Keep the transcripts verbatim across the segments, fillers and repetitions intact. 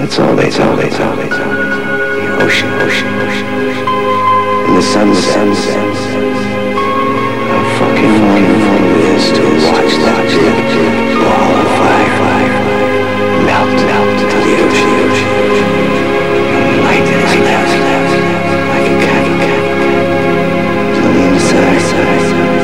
That's all they tell, they tell, they tell. The ocean, ocean, ocean, ocean. And the sun, the sun, the sun. How fucking wonderful it is to watch that big ball of fire melt, melt to the ocean, ocean, ocean. And light in his left, left, like a cat, cat, cat. Till the inside, side, side.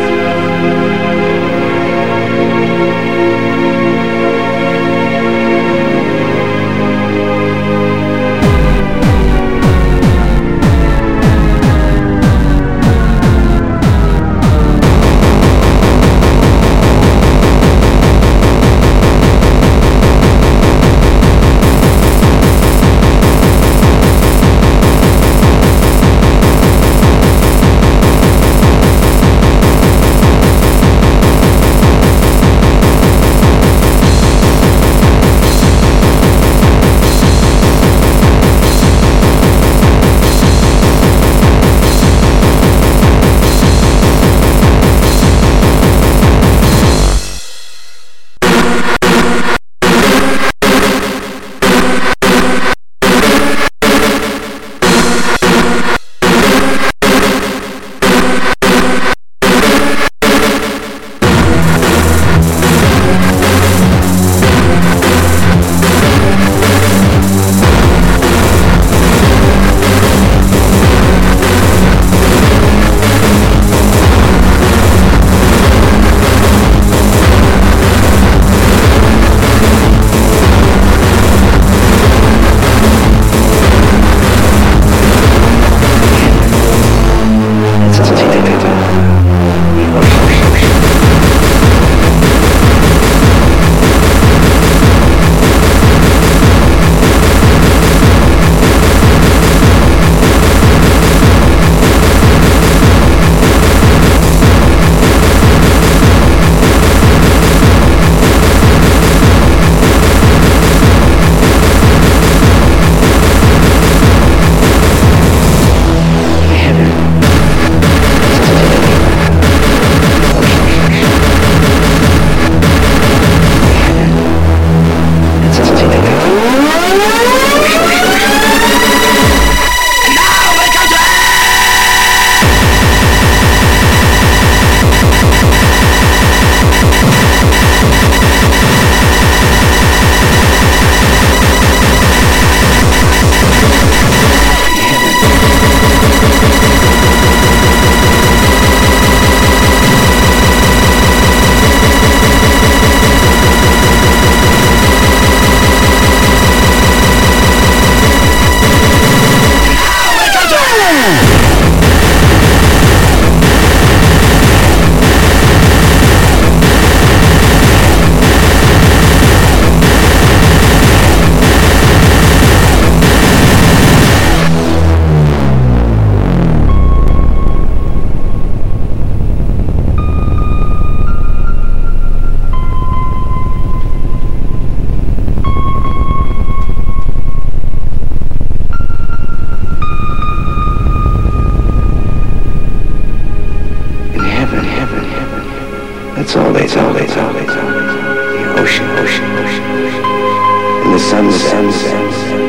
That's all they tell, they tell, they tell. The ocean, ocean, ocean, ocean. And the sun, the sun, the sun.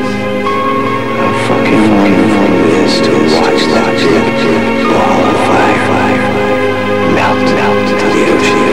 How fucking wonderful it is to watch that big ball of fire melt, melt to the ocean.